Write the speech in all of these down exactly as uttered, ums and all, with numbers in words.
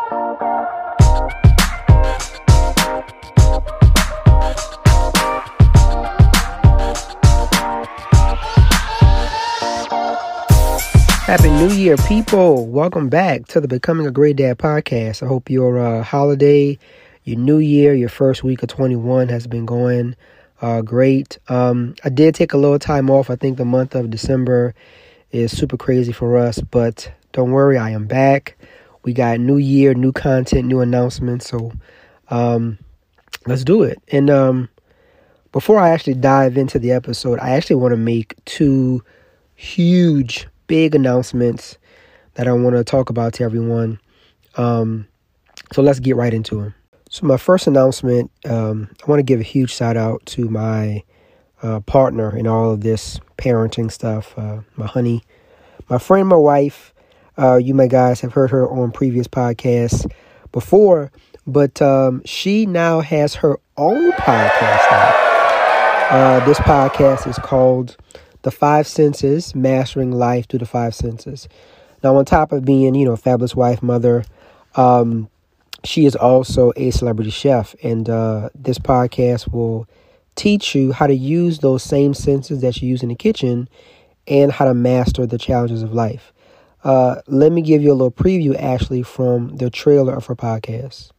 Happy New Year, people. Welcome back to the Becoming a Great Dad podcast. I hope your uh, holiday, your new year, your first week of twenty-one has been going uh, great. Um, I did take a little time off. I think the month of December is super crazy for us, but don't worry, I am back. We got new year, new content, new announcements, so um, let's do it. And um, before I actually dive into the episode, I actually want to make two huge big announcements that I want to talk about to everyone. Um, so let's get right into them. So my first announcement, um, I want to give a huge shout out to my uh, partner in all of this parenting stuff, uh, my honey, my friend, my wife. Uh, you may guys have heard her on previous podcasts before, but um, she now has her own podcast now. Uh, this podcast is called The Five Senses, Mastering Life Through the Five Senses. Now, on top of being, you know, a fabulous wife, mother, um, she is also a celebrity chef. And uh, this podcast will teach you how to use those same senses that you use in the kitchen and how to master the challenges of life. Uh, let me give you a little preview, actually, from the trailer of her podcast.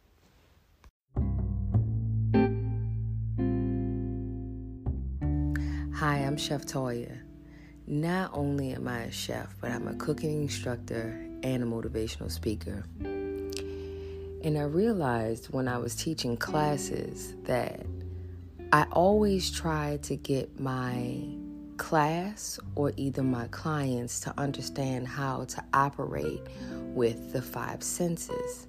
Hi, I'm Chef Toya. Not only am I a chef, but I'm a cooking instructor and a motivational speaker. And I realized when I was teaching classes that I always try to get my class or either my clients to understand how to operate with the five senses.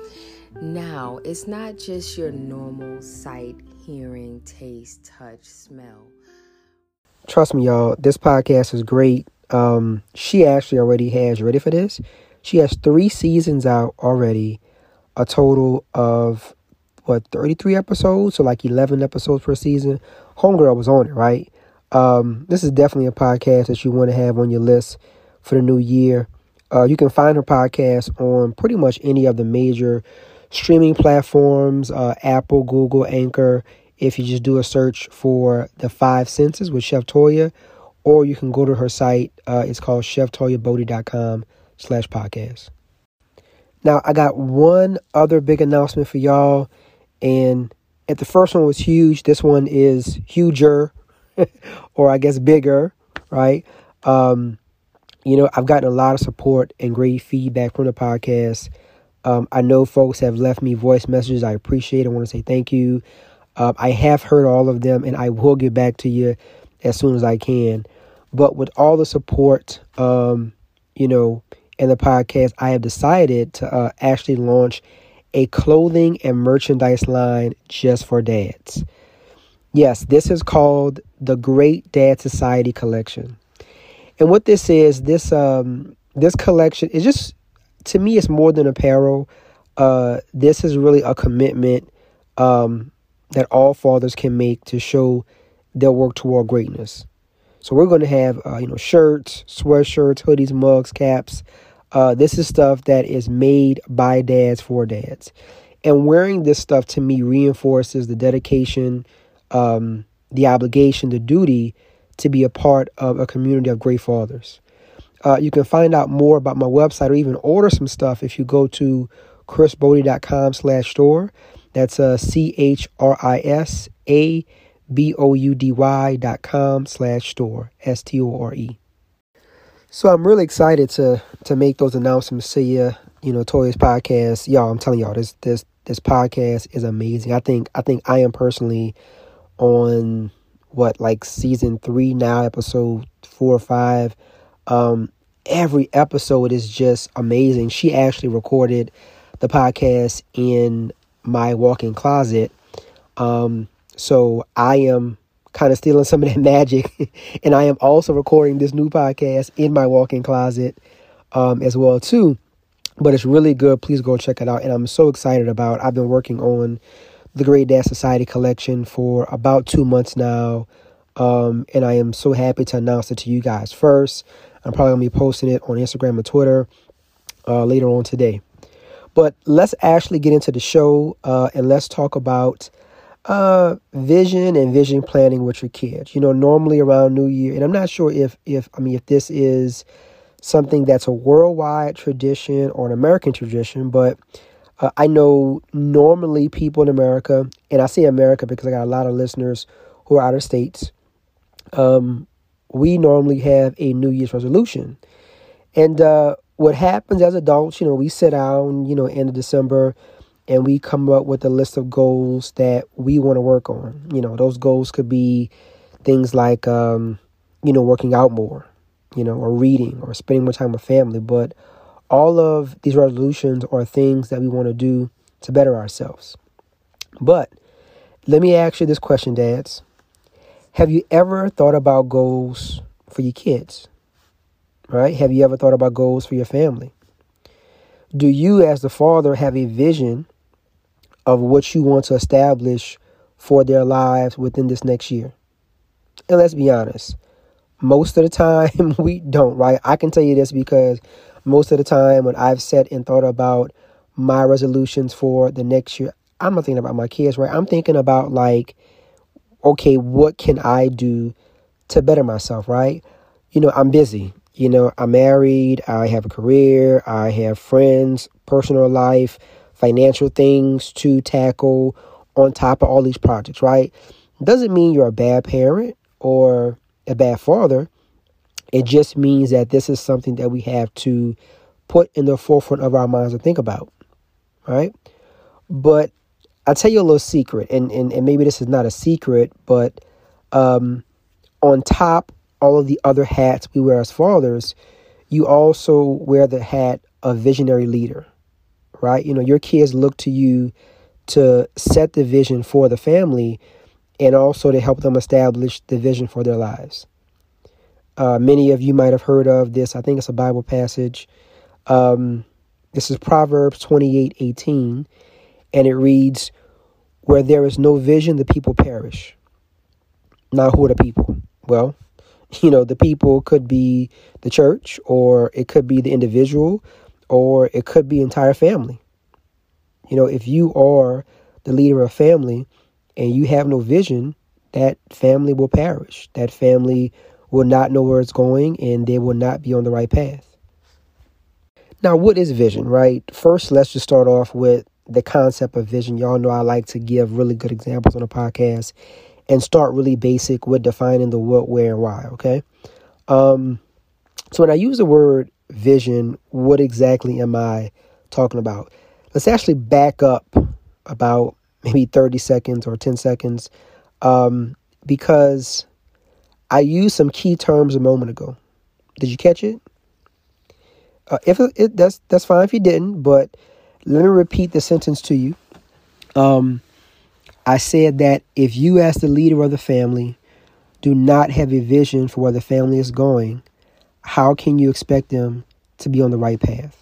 Now, it's not just your normal sight, hearing, taste, touch, smell. Trust me, y'all, this podcast is great. Um, she actually already has, ready for this? She has three seasons out already, a total of, what, thirty-three episodes? So like eleven episodes per season. Homegirl was on it, right? Um, this is definitely a podcast that you want to have on your list for the new year. Uh, you can find her podcast on pretty much any of the major streaming platforms, uh, Apple, Google, Anchor. If you just do a search for The Five Senses with Chef Toya, or you can go to her site. Uh, it's called chef toya bodie dot com slash podcast. Now, I got one other big announcement for y'all. And if the first one was huge, this one is huger, or I guess bigger, right? Um, you know, I've gotten a lot of support and great feedback from the podcast. Um, I know folks have left me voice messages. I appreciate it. I want to say thank you. Uh, I have heard all of them, and I will get back to you as soon as I can. But with all the support, um, you know, in the podcast, I have decided to uh, actually launch a clothing and merchandise line just for dads. Yes, this is called the Great Dad Society Collection. And what this is, this um, this collection is just, to me, it's more than apparel. Uh, this is really a commitment um that all fathers can make to show their work toward greatness. So we're going to have, uh, you know, shirts, sweatshirts, hoodies, mugs, caps. Uh, this is stuff that is made by dads for dads. And wearing this stuff, to me, reinforces the dedication, um, the obligation, the duty to be a part of a community of great fathers. Uh, you can find out more about my website or even order some stuff if you go to chris bodie dot com slash store. That's uh, C H R I S A B O U D Y dot com slash store, S T O R E. So I'm really excited to to make those announcements to you. You know, Toya's podcast, y'all, I'm telling y'all, this this this podcast is amazing. I think I think I am personally on, what, like season three now, episode four or five. Um, every episode is just amazing. She actually recorded the podcast in my walk-in closet. Um, so I am kind of stealing some of that magic. And I am also recording this new podcast in my walk-in closet um, as well, too. But it's really good. Please go check it out. And I'm so excited about it. I've been working on the Great Dad Society collection for about two months now. Um, and I am so happy to announce it to you guys first. I'm probably going to be posting it on Instagram and Twitter uh, later on today. But let's actually get into the show uh, and let's talk about uh, vision and vision planning with your kids. You know, normally around New Year, and I'm not sure if, if I mean, if this is something that's a worldwide tradition or an American tradition, but uh, I know normally people in America, and I say America because I got a lot of listeners who are out of states, um, we normally have a New Year's resolution. And uh, what happens as adults, you know, we sit down, you know, end of December, and we come up with a list of goals that we want to work on. You know, those goals could be things like, um, you know, working out more, you know, or reading or spending more time with family. But all of these resolutions are things that we want to do to better ourselves. But let me ask you this question, dads. Have you ever thought about goals for your kids? Right? Have you ever thought about goals for your family? Do you, as the father, have a vision of what you want to establish for their lives within this next year? And let's be honest, most of the time we don't, right? I can tell you this because most of the time when I've sat and thought about my resolutions for the next year, I'm not thinking about my kids, right? I'm thinking about like, okay, what can I do to better myself, right? You know, I'm busy. You know, I'm married. I have a career. I have friends, personal life, financial things to tackle on top of all these projects, right? Doesn't mean you're a bad parent or a bad father. It just means that this is something that we have to put in the forefront of our minds and think about, right? But I'll tell you a little secret, and, and, and maybe this is not a secret, but um, on top all of the other hats we wear as fathers, you also wear the hat of visionary leader, right? You know, your kids look to you to set the vision for the family and also to help them establish the vision for their lives. Uh, many of you might have heard of this. I think it's a Bible passage. Um, this is Proverbs twenty-eight eighteen, and it reads, "Where there is no vision, the people perish." Now, who are the people? Well, you know, the people could be the church, or it could be the individual, or it could be entire family. You know, if you are the leader of family and you have no vision, that family will perish. That family will not know where it's going, and they will not be on the right path. Now, what is vision, right? First, let's just start off with the concept of vision. Y'all know I like to give really good examples on the podcast and start really basic with defining the what, where, and why, okay? Um, so when I use the word vision, what exactly am I talking about? Let's actually back up about maybe thirty seconds or ten seconds um, because I used some key terms a moment ago. Did you catch it? Uh, if it, it that's that's fine if you didn't, but let me repeat the sentence to you. Um, I said that if you, as the leader of the family, do not have a vision for where the family is going, how can you expect them to be on the right path?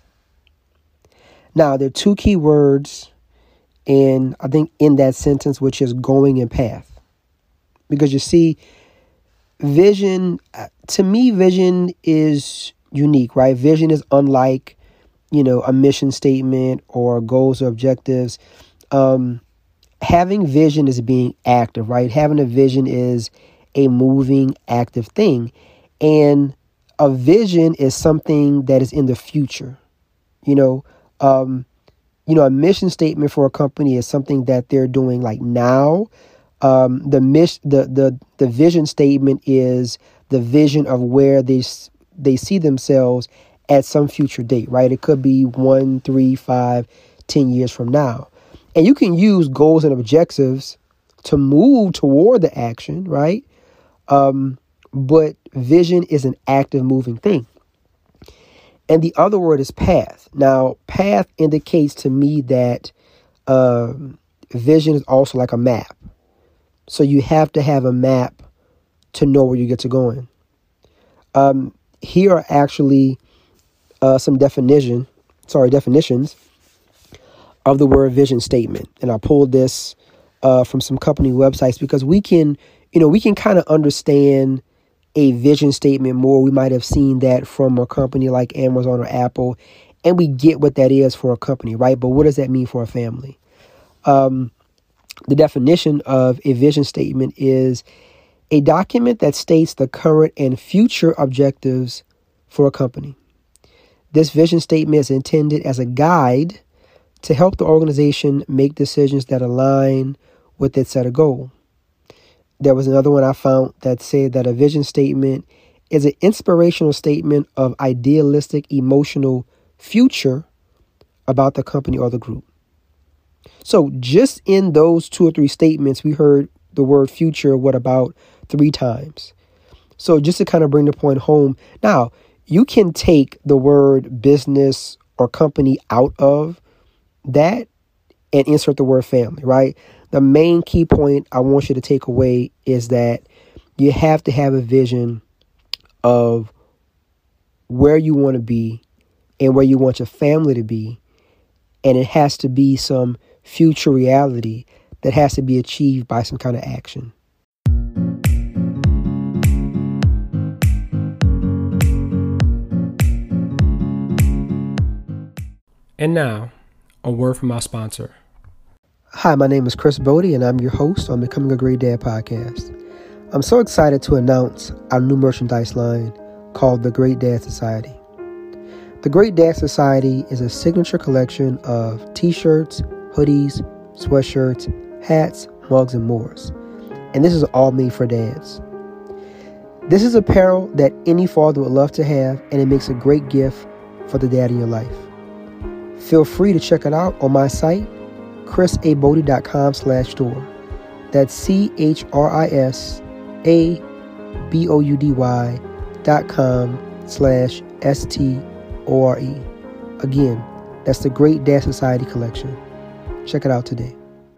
Now, there are two key words in, I think, in that sentence, which is going and path. Because you see, vision, to me, vision is unique, right? Vision is unlike, you know, a mission statement or goals or objectives. Um, having vision is being active, right? Having a vision is a moving, active thing. And a vision is something that is in the future. You know, um, you know, a mission statement for a company is something that they're doing like now. Um, the mission, the the the vision statement is the vision of where they they see themselves at some future date, right? It could be one, three, five, ten years from now. And you can use goals and objectives to move toward the action, right? Um, but vision is an active, moving thing. And the other word is path. Now, path indicates to me that um, vision is also like a map. So you have to have a map to know where you get to going. Um, here are actually uh, some definition, sorry, definitions of the word vision statement. And I pulled this uh, from some company websites because we can, you know, we can kind of understand a vision statement more. We might have seen that from a company like Amazon or Apple. And we get what that is for a company, right? But what does that mean for a family? Um, the definition of a vision statement is a document that states the current and future objectives for a company. This vision statement is intended as a guide to help the organization make decisions that align with its set of goal. There was another one I found that said that a vision statement is an inspirational statement of idealistic, emotional future about the company or the group. So just in those two or three statements, we heard the word future, what, about three times. So just to kind of bring the point home, now you can take the word business or company out of that and insert the word family, right? The main key point I want you to take away is that you have to have a vision of where you want to be and where you want your family to be. And it has to be some future reality that has to be achieved by some kind of action. And now, a word from our sponsor. Hi, my name is Chris Bodie, and I'm your host on Becoming a Great Dad podcast. I'm so excited to announce our new merchandise line called the Great Dad Society. The Great Dad Society is a signature collection of t-shirts, hoodies, sweatshirts, hats, mugs, and more. And this is all made for dads. This is apparel that any father would love to have, and it makes a great gift for the dad in your life. Feel free to check it out on my site, chris a bodie dot com slash store. That's C H R I S A B O U D Y dot com slash S T O R E. Again, that's the Great Dad Society collection. Check it out today.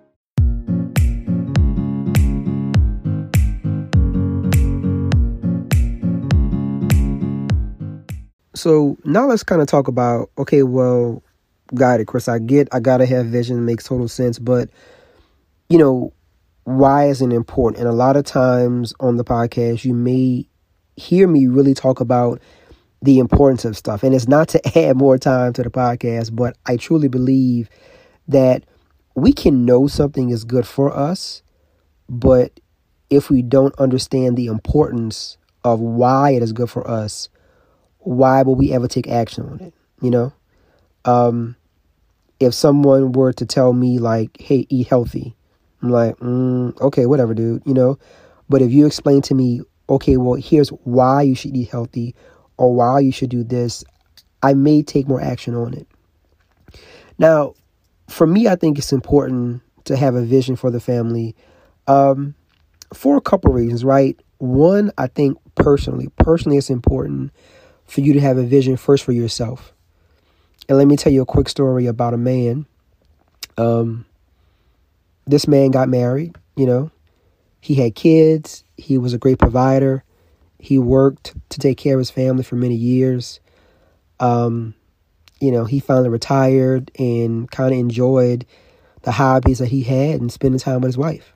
So now let's kind of talk about, okay, well, got it, Chris. I get, I got to have vision. It makes total sense. But, you know, why is it important? And a lot of times on the podcast, you may hear me really talk about the importance of stuff. And it's not to add more time to the podcast, but I truly believe that we can know something is good for us, but if we don't understand the importance of why it is good for us, why will we ever take action on it? You know? Um, if someone were to tell me like, hey, eat healthy, I'm like, mm, okay, whatever, dude, you know? But if you explain to me, okay, well, here's why you should eat healthy or why you should do this, I may take more action on it. Now, for me, I think it's important to have a vision for the family um, for a couple of reasons, right? One, I think personally, personally, it's important for you to have a vision first for yourself. And let me tell you a quick story about a man. Um, this man got married, you know, he had kids. He was a great provider. He worked to take care of his family for many years. Um, you know, he finally retired and kind of enjoyed the hobbies that he had and spending time with his wife.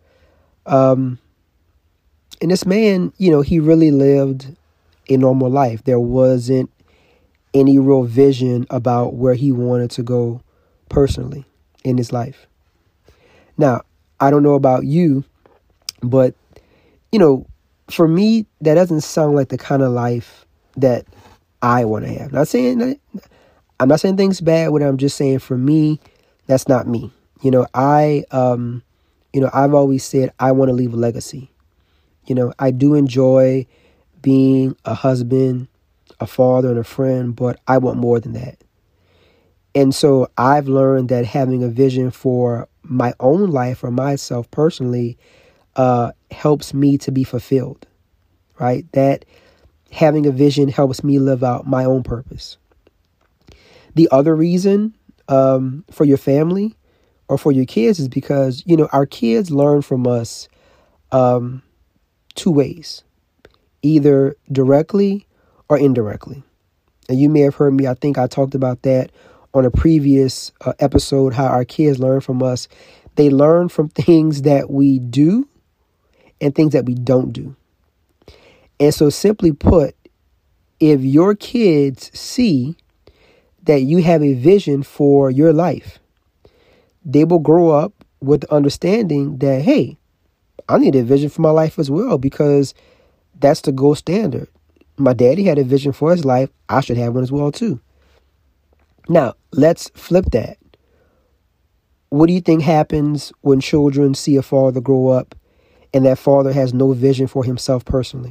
Um, and this man, you know, he really lived a normal life. There wasn't any real vision about where he wanted to go personally in his life. Now, I don't know about you, but, you know, for me, that doesn't sound like the kind of life that I want to have. Not saying that, I'm not saying things bad with it. I'm just saying for me, that's not me. You know, I, um, you know, I've always said I want to leave a legacy. You know, I do enjoy being a husband, a father, and a friend, but I want more than that. And so I've learned that having a vision for my own life or myself personally uh, helps me to be fulfilled, right? That having a vision helps me live out my own purpose. The other reason um, for your family or for your kids is because, you know, our kids learn from us um, two ways, either directly or indirectly. And you may have heard me, I think I talked about that on a previous uh, episode, how our kids learn from us. They learn from things that we do and things that we don't do. And so simply put, if your kids see that you have a vision for your life. They will grow up with the understanding that, hey, I need a vision for my life as well, because that's the gold standard. My daddy had a vision for his life. I should have one as well, too. Now, let's flip that. What do you think happens when children see a father grow up and that father has no vision for himself personally?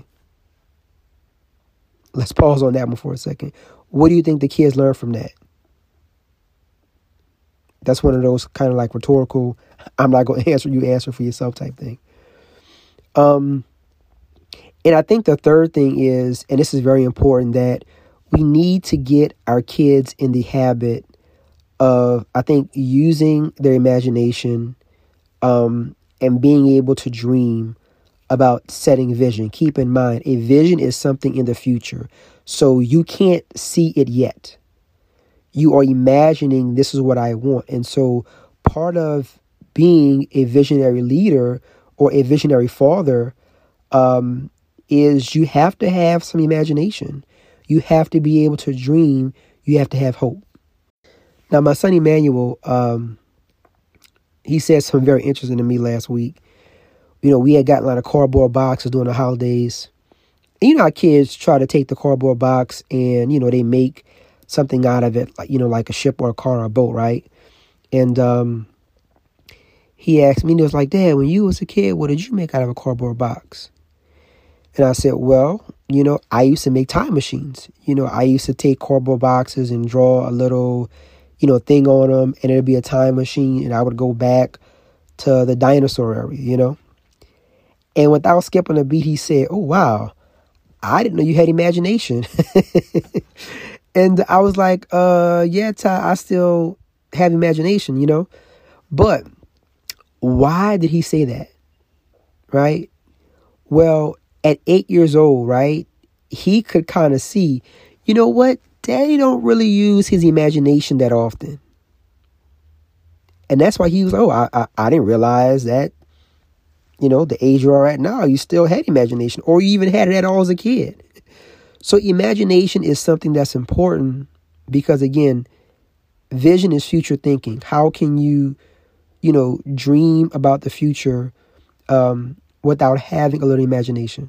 Let's pause on that one for a second. What do you think the kids learn from that? That's one of those kind of like rhetorical, I'm not going to answer, you answer for yourself type thing. Um, and I think the third thing is, and this is very important, that we need to get our kids in the habit of, I think, using their imagination um, and being able to dream about setting vision. Keep in mind, a vision is something in the future. So you can't see it yet. You are imagining, this is what I want. And so part of being a visionary leader or a visionary father um, is you have to have some imagination. You have to be able to dream. You have to have hope. Now, my son Emmanuel, um, he said something very interesting to me last week. You know, we had gotten a lot of cardboard boxes during the holidays. And you know how kids try to take the cardboard box and, you know, they make something out of it, like, you know, like a ship or a car or a boat, right? And um, he asked me, and he was like, Dad, when you was a kid, what did you make out of a cardboard box? And I said, well, you know, I used to make time machines. You know, I used to take cardboard boxes and draw a little, you know, thing on them, and it'd be a time machine, and I would go back to the dinosaur area, you know? And without skipping a beat, he said, oh, wow, I didn't know you had imagination. And I was like, uh, yeah, Ty, I still have imagination, you know? But why did he say that? Right? Well, at eight years old, right, he could kind of see, you know what? Daddy don't really use his imagination that often. And that's why he was, oh, I, I, I didn't realize that, you know, the age you are at now, you still had imagination, or you even had it at all as a kid. So imagination is something that's important because, again, vision is future thinking. How can you, you know, dream about the future um, without having a little imagination?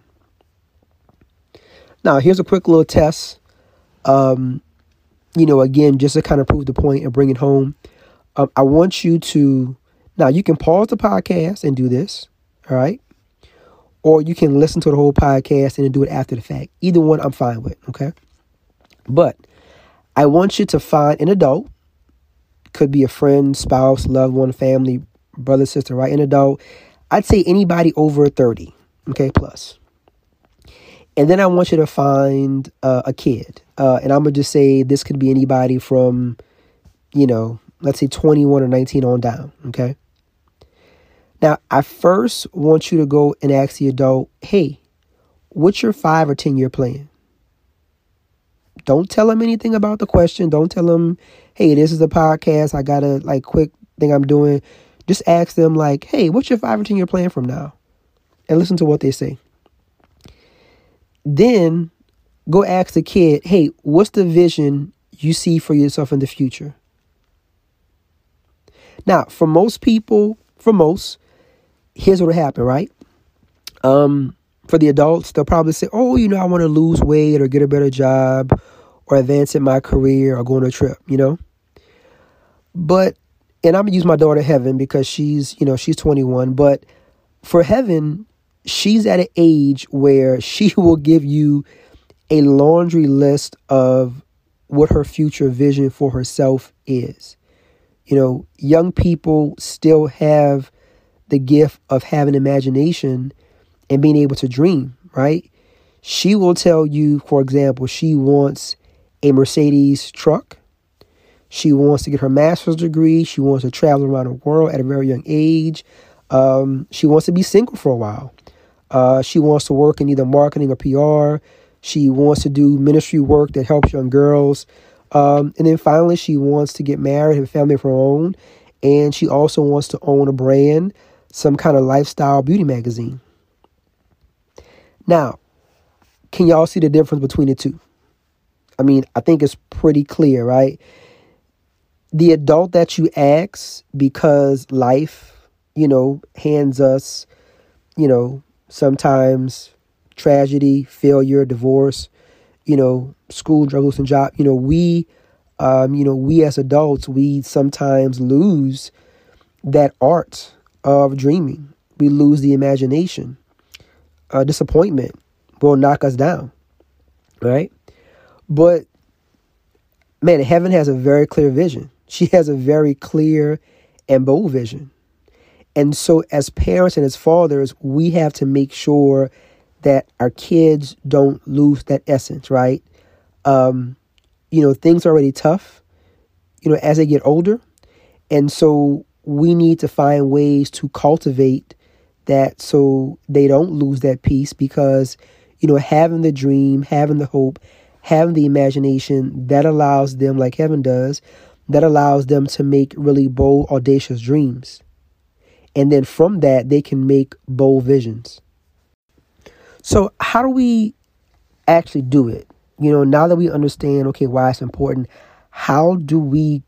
Now, here's a quick little test. Um, you know, again, just to kind of prove the point and bring it home. Um, I want you to, now you can pause the podcast and do this, all right? Or you can listen to the whole podcast and then do it after the fact. Either one I'm fine with, okay? But I want you to find an adult. Could be a friend, spouse, loved one, family, brother, sister, right? An adult. I'd say anybody over thirty, okay, plus. And then I want you to find uh, a kid. Uh, and I'm going to just say this could be anybody from, you know, let's say twenty-one or nineteen on down, okay? Now, I first want you to go and ask the adult, hey, what's your five or ten year plan? Don't tell them anything about the question. Don't tell them, hey, this is a podcast. I got a like quick thing I'm doing. Just ask them like, hey, what's your five or ten year plan from now? And listen to what they say. Then go ask the kid, hey, what's the vision you see for yourself in the future? Now, for most people, for most, here's what will happen, right? Um, for the adults, they'll probably say, oh, you know, I want to lose weight or get a better job or advance in my career or go on a trip, you know? But, and I'm going to use my daughter Heaven because she's, you know, she's twenty-one. But for Heaven, she's at an age where she will give you a laundry list of what her future vision for herself is. You know, young people still have the gift of having imagination and being able to dream, right? She will tell you, for example, she wants a Mercedes truck. She wants to get her master's degree. She wants to travel around the world at a very young age. Um, she wants to be single for a while. Uh, she wants to work in either marketing or P R. She wants to do ministry work that helps young girls. Um, and then finally, she wants to get married, have a family of her own. And she also wants to own a brand, some kind of lifestyle beauty magazine. Now, can y'all see the difference between the two? I mean, I think it's pretty clear, right? The adult that you ask because life, you know, hands us, you know, sometimes tragedy, failure, divorce, you know, school struggles and job. You know, we, um, you know, we as adults, we sometimes lose that art of dreaming. We lose the imagination. Uh, disappointment will knock us down, right? But man, heaven has a very clear vision. She has a very clear and bold vision. And so as parents and as fathers, we have to make sure that our kids don't lose that essence, right? Um, you know, things are already tough, you know, as they get older. And so we need to find ways to cultivate that so they don't lose that peace, because, you know, having the dream, having the hope, having the imagination, that allows them, like heaven does, that allows them to make really bold, audacious dreams. And then from that, they can make bold visions. So how do we actually do it? You know, now that we understand, okay, why it's important, how do we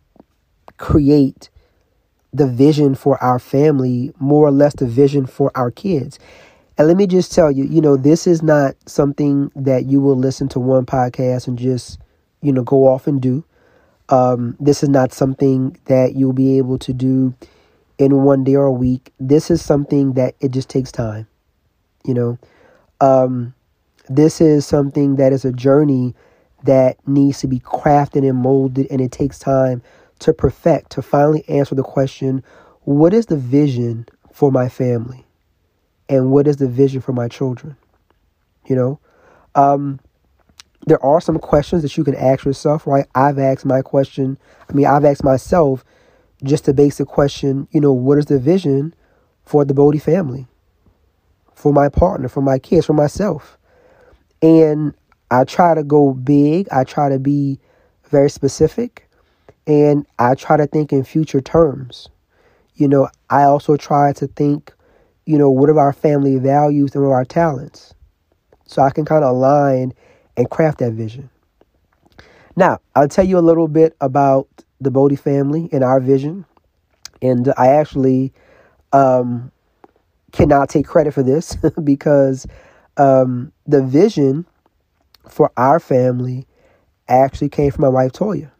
create the vision for our family, more or less the vision for our kids? And let me just tell you, you know, this is not something that you will listen to one podcast and just, you know, go off and do. Um, this is not something that you'll be able to do in one day or a week. This is something that it just takes time, you know. Um, this is something that is a journey that needs to be crafted and molded, and it takes time to perfect, to finally answer the question, what is the vision for my family? And what is the vision for my children? You know, um, there are some questions that you can ask yourself, right? I've asked my question. I mean, I've asked myself just the basic question, you know, what is the vision for the Bodie family, for my partner, for my kids, for myself? And I try to go big. I try to be very specific, and I try to think in future terms. You know, I also try to think, you know, what are our family values and what are our talents? So I can kind of align and craft that vision. Now, I'll tell you a little bit about the Bodie family and our vision. And I actually um, cannot take credit for this because um, the vision for our family actually came from my wife, Toya.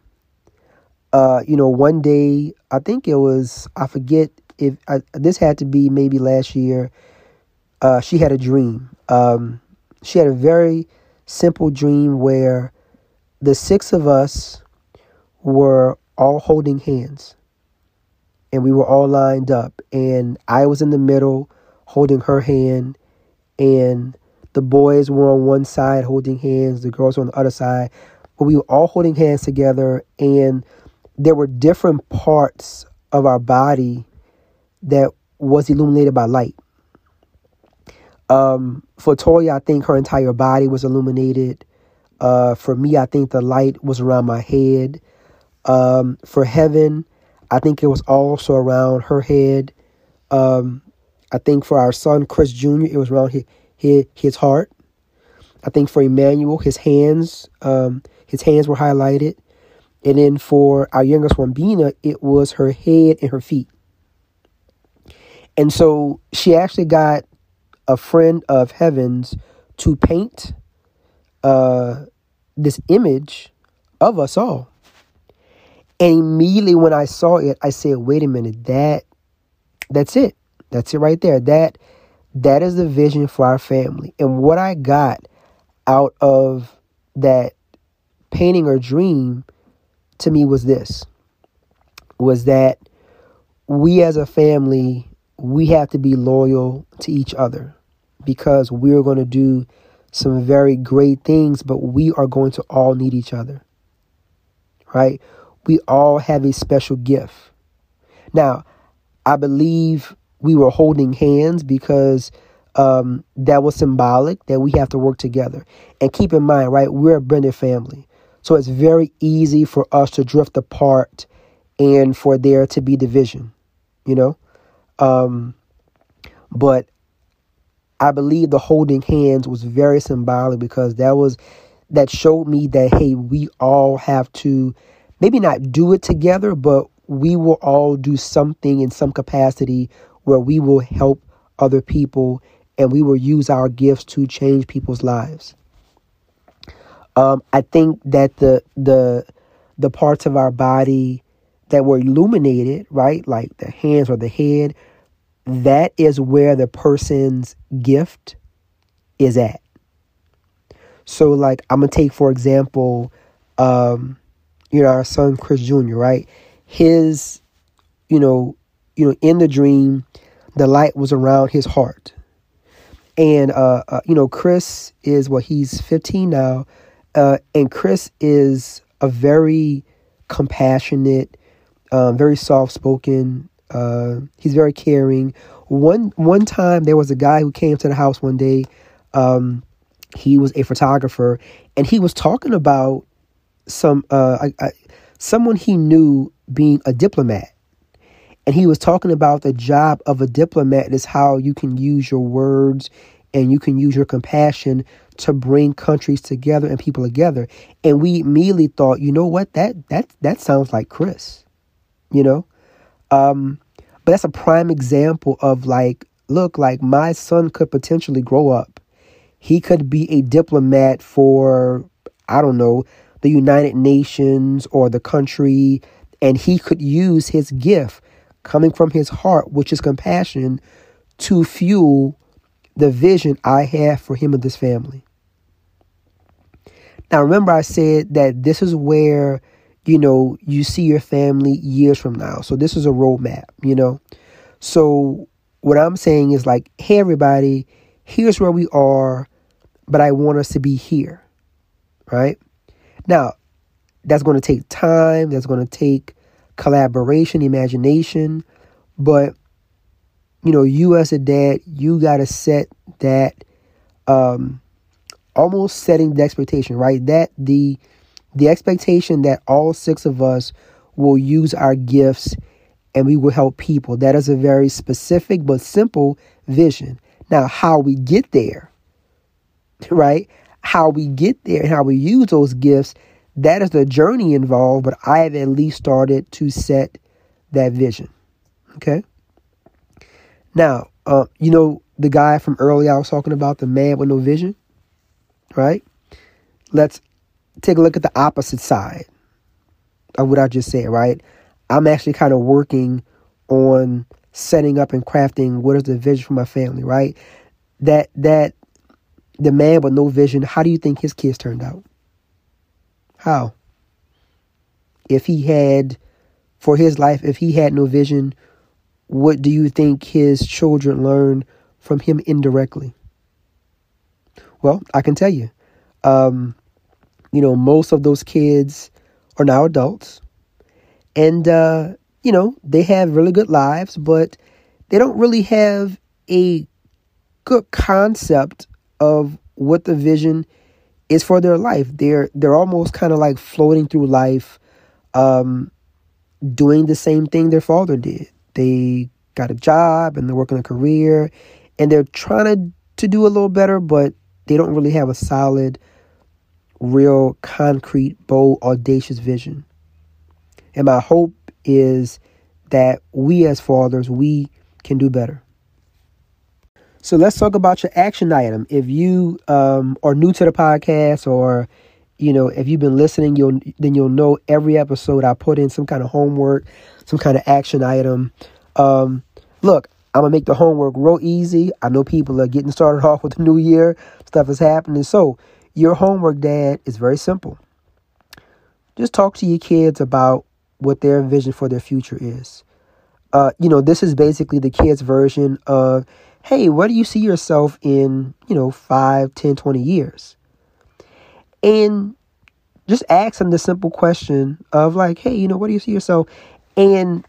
Uh, you know, one day, I think it was, I forget if I, this had to be maybe last year. Uh, she had a dream. Um, she had a very simple dream where the six of us were all holding hands, and we were all lined up, and I was in the middle holding her hand, and the boys were on one side holding hands, the girls were on the other side, but we were all holding hands together, and there were different parts of our body that was illuminated by light. Um, for Toya, I think her entire body was illuminated. Uh, for me, I think the light was around my head. Um, for Heaven, I think it was also around her head. Um, I think for our son, Chris Junior, it was around his, his, his heart. I think for Emmanuel, his hands, um, his hands were highlighted. And then for our youngest one, Bina, it was her head and her feet. And so she actually got a friend of Heaven's to paint uh, this image of us all. And immediately when I saw it, I said, wait a minute, that that's it. That's it right there. That that is the vision for our family. And what I got out of that painting or dream to me was this, was that we as a family, we have to be loyal to each other, because we're going to do some very great things, but we are going to all need each other, right? We all have a special gift. Now, I believe we were holding hands because um, that was symbolic that we have to work together. And keep in mind, right, we're a blended family. So it's very easy for us to drift apart and for there to be division, you know? Um, but I believe the holding hands was very symbolic because that was that showed me that, hey, we all have to maybe not do it together, but we will all do something in some capacity where we will help other people and we will use our gifts to change people's lives. Um, I think that the the the parts of our body that were illuminated, right, like the hands or the head, that is where the person's gift is at. So, like, I'm going to take, for example, um, you know, our son, Chris Junior, right? His, you know, you know, in the dream, the light was around his heart. And, uh, uh, you know, Chris is, what, he's fifteen now. Uh, and Chris is a very compassionate, um, very soft-spoken. Uh, he's very caring. One one time, there was a guy who came to the house one day. Um, he was a photographer, and he was talking about some uh, I, I, someone he knew being a diplomat. And he was talking about the job of a diplomat is how you can use your words and you can use your compassion to bring countries together and people together. And we immediately thought, you know what, that that that sounds like Chris, you know. Um, but that's a prime example of, like, look, like, my son could potentially grow up. He could be a diplomat for, I don't know, the United Nations or the country, and he could use his gift coming from his heart, which is compassion, to fuel the vision I have for him and this family. Now, remember I said that this is where, you know, you see your family years from now. So this is a roadmap, you know. So what I'm saying is, like, hey, everybody, here's where we are, but I want us to be here, right? Now, that's going to take time. That's going to take collaboration, imagination. But, you know, you as a dad, you got to set that, um, almost setting the expectation, right? That the the expectation that all six of us will use our gifts and we will help people. That is a very specific but simple vision. Now, how we get there, right? How we get there and how we use those gifts, that is the journey involved, but I have at least started to set that vision. Okay? Now, uh, you know, the guy from earlier I was talking about, the man with no vision, right? Let's take a look at the opposite side of what I just said, right? I'm actually kind of working on setting up and crafting what is the vision for my family, right? That, that the man with no vision, how do you think his kids turned out? How? If he had, for his life, if he had no vision, what do you think his children learned from him indirectly? Well, I can tell you, um, you know, most of those kids are now adults. And, uh, you know, they have really good lives, but they don't really have a good concept of what the vision is for their life. They're they're almost kind of like floating through life, um, doing the same thing their father did. They got a job and they're working a career and they're trying to, to do a little better, but they don't really have a solid, real, concrete, bold, audacious vision. And my hope is that we as fathers, we can do better. So let's talk about your action item. If you um, are new to the podcast, or, you know, if you've been listening, you'll then you'll know every episode I put in some kind of homework, some kind of action item. Um, look, I'm going to make the homework real easy. I know people are getting started off with the new year. Stuff is happening. So your homework, Dad, is very simple. Just talk to your kids about what their vision for their future is. Uh, you know, this is basically the kids' version of, hey, where do you see yourself in, you know, five, ten, twenty years? And just ask them the simple question of, like, hey, you know, where do you see yourself? And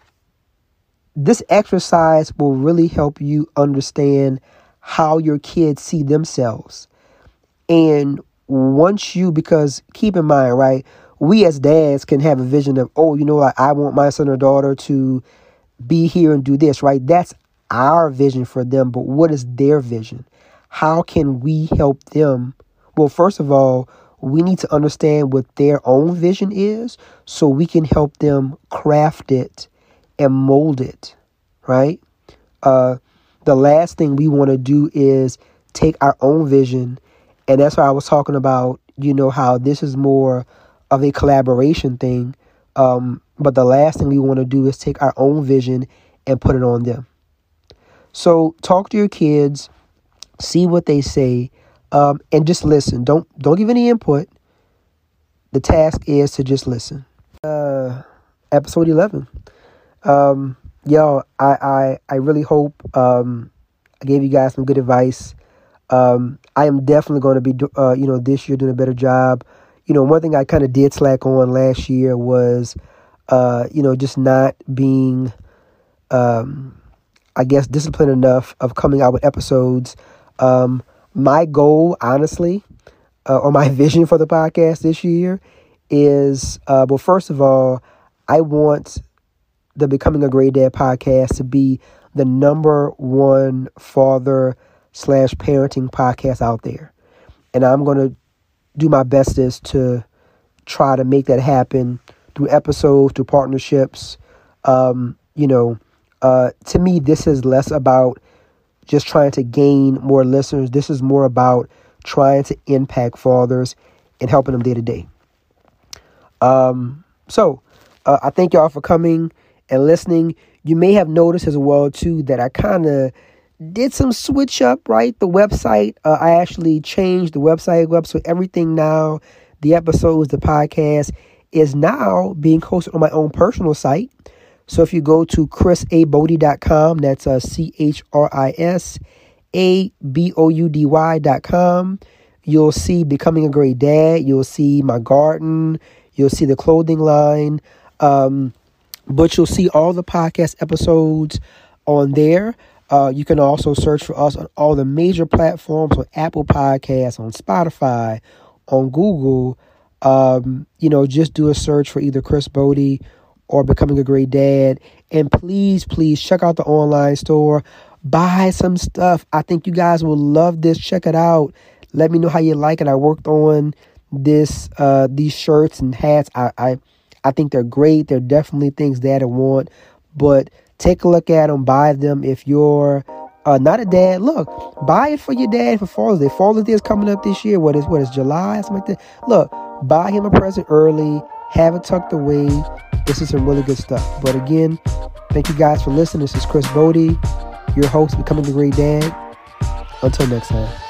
this exercise will really help you understand how your kids see themselves. And once you, because keep in mind, right, we as dads can have a vision of, oh, you know, like, I want my son or daughter to be here and do this, right? That's our vision for them. But what is their vision? How can we help them? Well, first of all, we need to understand what their own vision is so we can help them craft it and mold it, right? Uh, the last thing we want to do is take our own vision. And that's why I was talking about, you know, how this is more of a collaboration thing. Um, but the last thing we want to do is take our own vision and put it on them. So talk to your kids, see what they say, um, and just listen. Don't don't give any input. The task is to just listen. Uh, episode eleven. Um, yo, I, I, I really hope um, I gave you guys some good advice. Um, I am definitely going to be, uh, you know, this year doing a better job. You know, one thing I kind of did slack on last year was, uh, you know, just not being, um, I guess, disciplined enough of coming out with episodes. Um, my goal, honestly, uh, or my vision for the podcast this year is, uh, well, first of all, I want the Becoming a Great Dad podcast to be the number one father slash parenting podcast out there. And I'm going to do my bestest to try to make that happen through episodes, through partnerships. Um, you know, uh, to me, this is less about just trying to gain more listeners. This is more about trying to impact fathers and helping them day to day. Um, so uh, I thank y'all for coming and listening. You may have noticed as well, too, that I kind of did some switch up, right? The website, uh, I actually changed the website up. So everything now, the episodes, the podcast is now being hosted on my own personal site. So if you go to chris a boudy dot com, that's uh, C H R I S A B O U D Y dot com, you'll see Becoming a Great Dad. You'll see my garden. You'll see the clothing line. Um, but you'll see all the podcast episodes on there. Uh, you can also search for us on all the major platforms, on Apple Podcasts, on Spotify, on Google. Um, you know, just do a search for either Chris Boudy or Becoming a Great Dad. And please, please check out the online store. Buy some stuff. I think you guys will love this. Check it out. Let me know how you like it. I worked on this, uh, these shirts and hats. I, I, I think they're great. They're definitely things Dad would want. But take a look at them. Buy them if you're uh, not a dad. Look, buy it for your dad for Father's Day. Father's Day is coming up this year. What is what is July? Something like that. Look, buy him a present early. Have it tucked away. This is some really good stuff. But again, thank you guys for listening. This is Chris Boudy, your host, Becoming a Great Dad. Until next time.